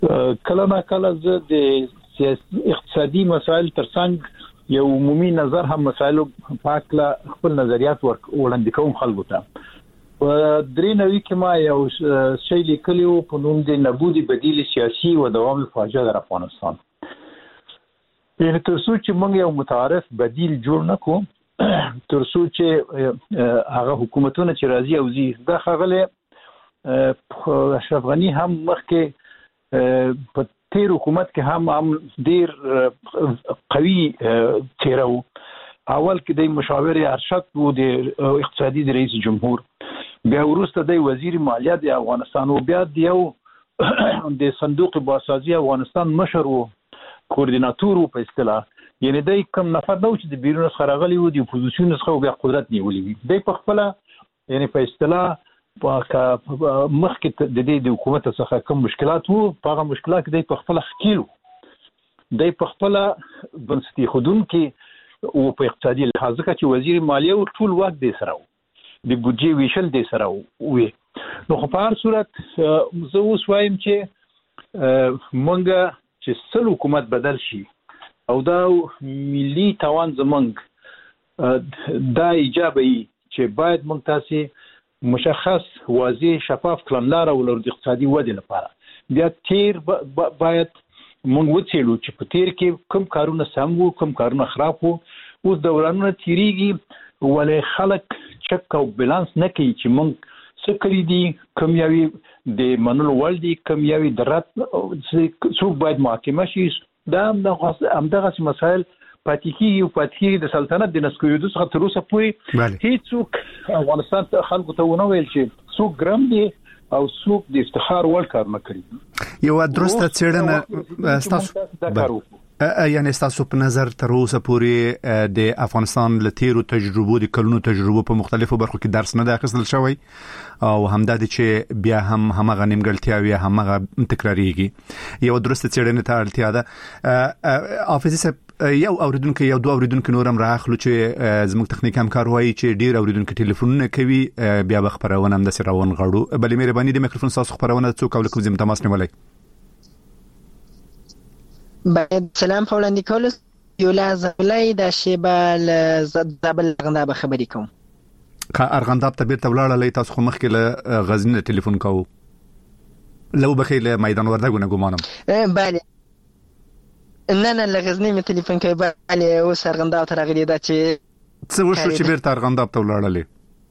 کله نه کله زه د سیاسي اقتصادي مسایل ترڅنګ یو عمومي نظر هم مسایلو پاکله خپل نظریات وړاندې کوم خلکو ته. په 93 کې ما یو شی لیکلی په نوم د نبود بدیل سیاسي و دوام فاجعه در افغانستان. یعنی تر څو چې موږ یو متعارف بدیل جوړ نکو، تر څو چې هغه حکومتونه چې راځي او زی د خغله اشرف غنی هم مخکې په تیر حکومت کې هم ډیر قوي تیرو. اول کې د مشاور ارشد وو د اقتصادي د رئیس جمهور، بیا وروسته د وزیر مالیه د افغانستان او بیا د یو د صندوق بازسازي افغانستان مشر وو، کوردیناتور په اصطلاح. یعنی د کوم نفر نو چې د بیرون خراغلی وو د اپوزیسیون څخه بیا قدرت نیولې وي، د په خپل یعنی په اصطلاح مخکې د دې د حکومت څخه کوم مشکلات وو، هغه مشکلات د په خپل خکیلو د په خپل بنسټي خودون کې او په اقتصادي لحاظ کې وزیر مالیه او ټول وخت د سره د بودجې ویشل د سره وي. نو په هر صورت زه اوس وایم چې مونږ چې سل حکومت بدل شي او دا ملي توان زمونږ دا ایجابي چې باید مونږ تاسو مشخص واضح شفاف کړنلار او د اقتصادي ودې لپاره بیا تیر باید مونږ وڅېړو چې په تیر کې کوم کارونه سم وو، کوم کارونه خراب وو. اوس دورانونه تیریږي ولې خلک چک او بالانس نه کوي چې مونږ څه کړی دي، کوم یوي د منلو وړ دي، کوم یوي د رات څوک باید محاکمه شي. دا همدغه مسایل پاتې کیږي او پاتې کیږي د سلطنت د نسکوریدو څخه تر اوسه پورې هیڅوک افغانستان ته خلکو ته ونه ویل چې څوک ګرم دي او څوک د افتخار وړ کار نه کړی. یو درسته څېړنه تاسو یعنی تاسو په نظر تر اوسه پورې د افغانستان له تیرو تجربو د کلونو تجربو په مختلفو برخو کې درس نه اخیستل شوی او همدا چې بیا هم همغه نیمګړتیاوې همغه تکراریږي. یو درسته څېړنه ته اړتیا ده. حافظ صاحب یو اوریدونکو یو دوه اوریدونکو نورم راخلو چې زموږ تخنیک همکار وایي چې ډیر اوریدونکو ټلیفونونه کوي، بیا به خبرونه هم د سراون غړو. بلې مهرباني د میکروفون تاسو خبرونه څوک او کوم تماس نیولای. باید سلام وړاندې کول یو لازم لای د شیبال زبل ارغنداب خبرې کوم. ارغنداب ته بیرته ولاړل، تاسو خو مخکې له غزنی ټلیفون کوو لو بخیله میدان وردګو نه ګمانم. بله نه لغزنی می ټلیفون کوي. بله اوس ارغنداب ته راغلی دا چې څه وشو چې بیرته ارغنداب ته ولاړل؟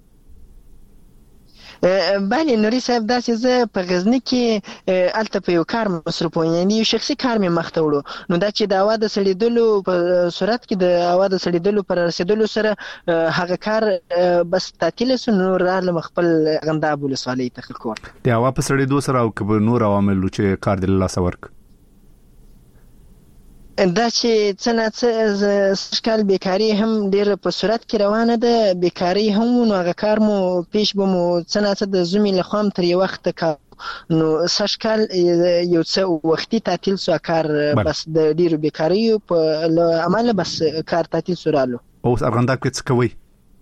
بله نوري صاحب داسې زه په غزنی کې الته په یو کار مصروف وم، یعنی یو شخصي کار مې مخته وړو. نو دا چې د هوا د سړېدلو په صورت کې د هوا د سړېدلو پر رسېدلو سره هغه کار بس تعطیل شو. نو رالم خپل ارغنداب ولسوالۍ ته کور د هوا په سړېدو سره او که نور عوامل چې کار د لاسه ورک دا چې څنګه سکال بیکاری هم ډیر په صورت کې روانه ده، بیکاری هم نو هغه کار مو پیش بمو څنګه د زمي له خام تر یو وخت کا نو سکال یو څه وختي تعطیل سو کار بس د ډیر بیکاری په عمل بس کار تعطیل سورالو. او ارغنداب کې څه کوي؟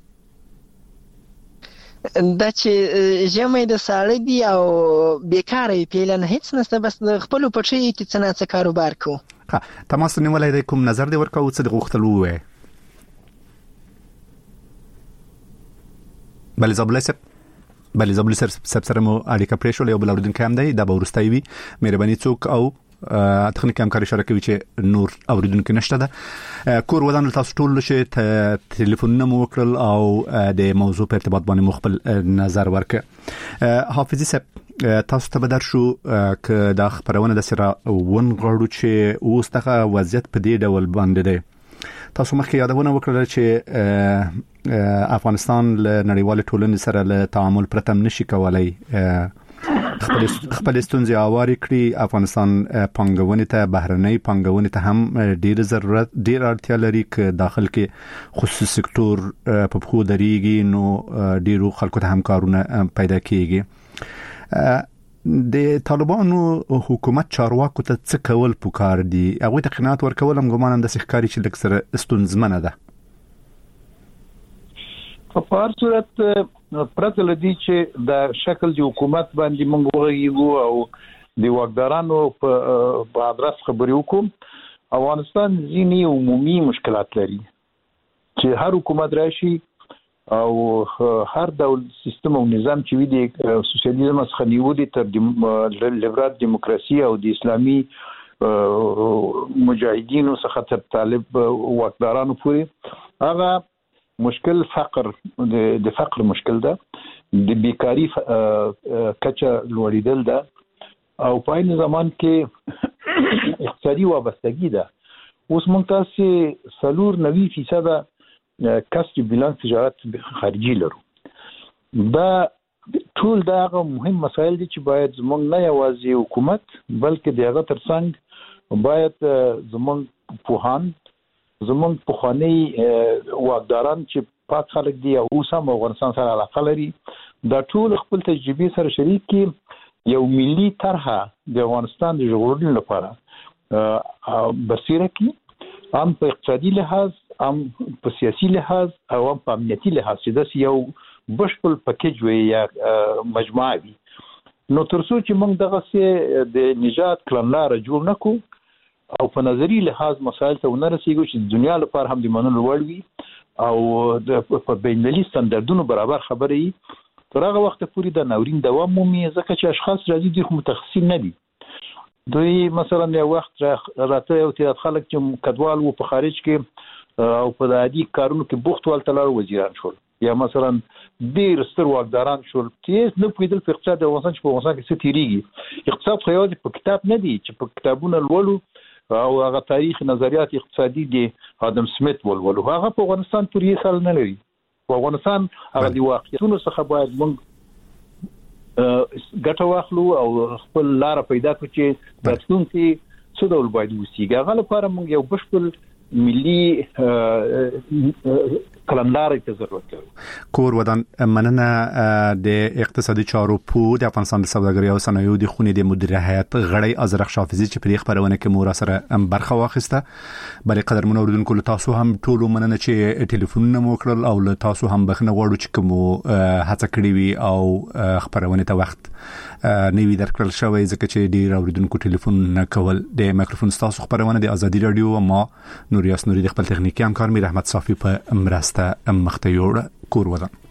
دا چې جمعې د ساړه دي او بیکاره پیلن هیڅ نشته، بس خپل پټي کې څنګه کاروبار کو. تماس نیولای دی، کوم نظر دی ورکو څه د غوښتلو وې؟ بل زبل سب سره مو اړیکه پرېښول، یو بل اوریدونکی هم دی، دا به وروستی وي. مهرباني څوک او تخنیک همکاري اشاره کوي چې نور اوریدونکو نشته ده. کور ودان تاسو ټول چې ټلیفونونه مو وکړل او د موضوع په ارتباط باندې مخبل نظر ورکړ. حافظ صاحب تاسو ته بدر شو ک دا خبرونه د سره ونغړو چې اوس دغه وضعیت په دې ډول باندې دی. تاسو مخکې یادونه وکړه چې افغانستان له نړیوال ټولنې سره له تعامل پرته نشي کولای خپل ستونزې اواري کړي. افغانستان پانګونې ته بهرنۍ پانګونې ته هم ډیر ضرورت ډیر اړتیا لري ک داخل کې خصوصي سکتور په خو دريږي نو ډیرو خلکو ته هم کارونه پیدا کیږي. د طالبانو حکومت چارواکو ته څه کول پکار دي؟ هغه ته قناعت ورکول هم ګمانم د سخکاري چې لکسره ستونزمنه ده. په هر صورت پرته لدی چې د شکل د حکومت باندې موږ وغږیږو او د واکدارانو په ادرس خبرې وکم. افغانستان ځینې عمومي مشکلات لري چې هر حکومت راشي او هر ډول سیستم او نظام چې وي د سوسیالیزم څخه نیولې تر لیبرال دیموکراسي او د اسلامي مجاهدینو څخه تر طالب واکدارانو پورې هغه مشکل فقر د فقر مشکل ده، د بیکاری کچه لوړیدل ده او په عین زمان کې اقتصادي وابستګي ده. اوس موږ تاسو 94% کسب بیلانس تجارت خارجي لرو. دا ټول دغه مهم مسایل دي چې باید زموږ نه یوازې حکومت بلکې دغه ترڅنګ باید زموږ پوهان زموږ پوخاني واکداران چې پاک خلک دي او اوس هم افغانستان سره علاقه لري دا ټول خپل تجربې سره شریک کړي، یو ملي طرحه د افغانستان د ژغورلو لپاره بصیره کړي، هم په اقتصادي لحاظ هم په سیاسي لحاظ او هم په امنیتي لحاظ چې دا یو بشپړ پکیج وي یا مجموعه وي. نو تر څو چې موږ دغه د نجات کړنلاره جوړ نکو او په نظری لحاظ مسایل ته ونرسېږو چې د دنیا لپاره هم د منلو وړ وي او په بینالمللي ستاندردونو برابر خبرې تر هغه وخت پورې د ناورین دوام مومي، ځکه چې اشخاص راځي دي خو متخصصین نه دي. دوی مثلا یو وخت راته یو تعداد خلک چې کډوال وو په خارج کې او په عادي کارونو کې بوخت ولتلار وزیران شول یا مثلا ډیر ستر واکداران شول چې نه پوهېدل په اقتصاد افغانستان چې په افغانستان کې څه تیریږي. اقتصاد خو یوازې په کتاب نه دی چې په کتابونه لولو او هغه تاریخ نظریات اقتصادي دي آدم سمیت ولولو، هغه په افغانستان پورې سال نه لري. په افغانستان هغه دی واقعیتونو څخه باید موږ ګټه واخلو او خپل لار پیدا کړو چې راتلونکي څه ډول باید وسیږي. هغه لپاره موږ یو بشپړ ملي کلنداري ته ضرورت لرو. کور ودان مننه د اقتصادي چارو په د افغانستان د سوداګرۍ او صنایعو د خونې د مدیر هیئت غړی ازرق شافزي چې په خبرونه کې مور سره برخه واخیسته. بلې قدرمن اوریدونکو له تاسو هم ټول مننه چې ټلیفونونه مو کړل او له تاسو هم بخنه غواړو چې کوم هڅه کړې وي او خبرونه ته وخت نوی درکړل شوی ځکه چې ډیر اوریدونکو ټلیفون نه کول. د مایکروفون تاسو خبرونه د ازادي رادیو ما نوریاس نوري د خپل تخنیکی همکار میر احمد صافي په مرسته مخته یوړ. کور ودان.